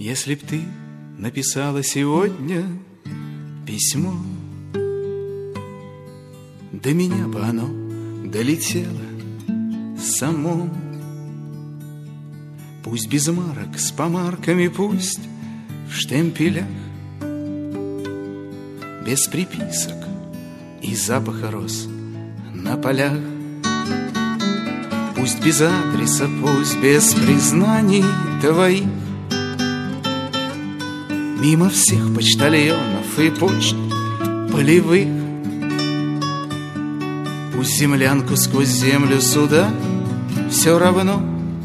Если б ты написала сегодня письмо, до меня бы оно долетело само. Пусть без марок, с помарками, пусть в штемпелях, без приписок и запаха роз на полях. Пусть без адреса, пусть без признаний твоих, мимо всех почтальонов и почт полевых. Пусть землянку сквозь землю суда все равно,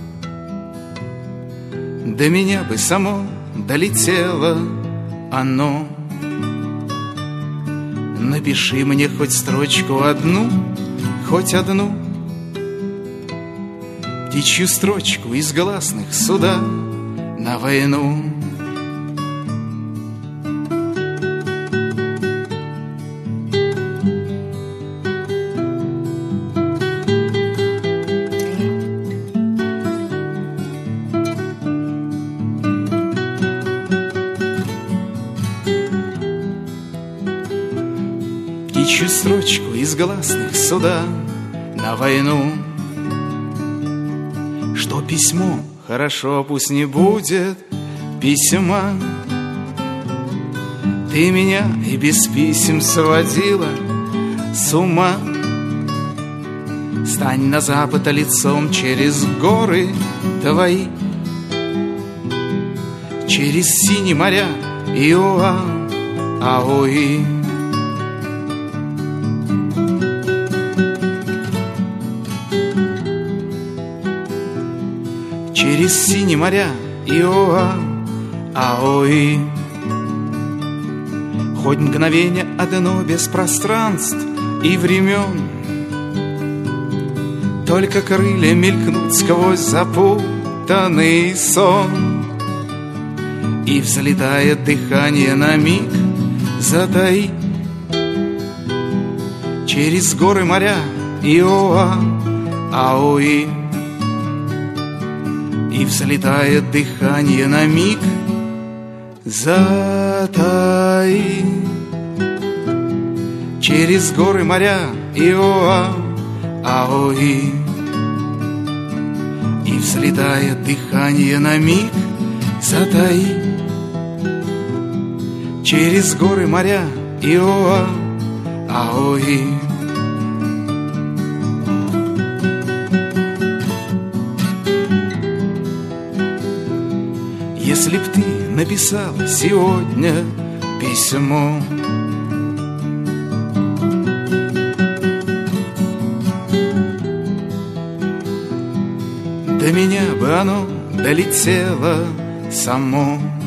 до меня бы само долетело оно. Напиши мне хоть строчку одну, хоть одну, птичью строчку из гласных суда на войну. Птичью строчку из гласных суда на войну. Что письмо хорошо, пусть не будет письма. Ты меня и без писем сводила с ума. Стань на запад лицом через горы твои, через синие моря Иоа, Аои. Через синие моря Иоа, Аои. Хоть мгновение одно без пространств и времен, только крылья мелькнут сквозь запутанный сон, и взлетает дыхание на миг затаи. Через горы моря Иоа, Аои. И взлетает дыхание на миг затаи. Через горы моря Иоа, Аои. И взлетает дыхание на миг затаи. Через горы моря Иоа, Аои. Если б ты написала сегодня письмо, до меня бы оно долетело само.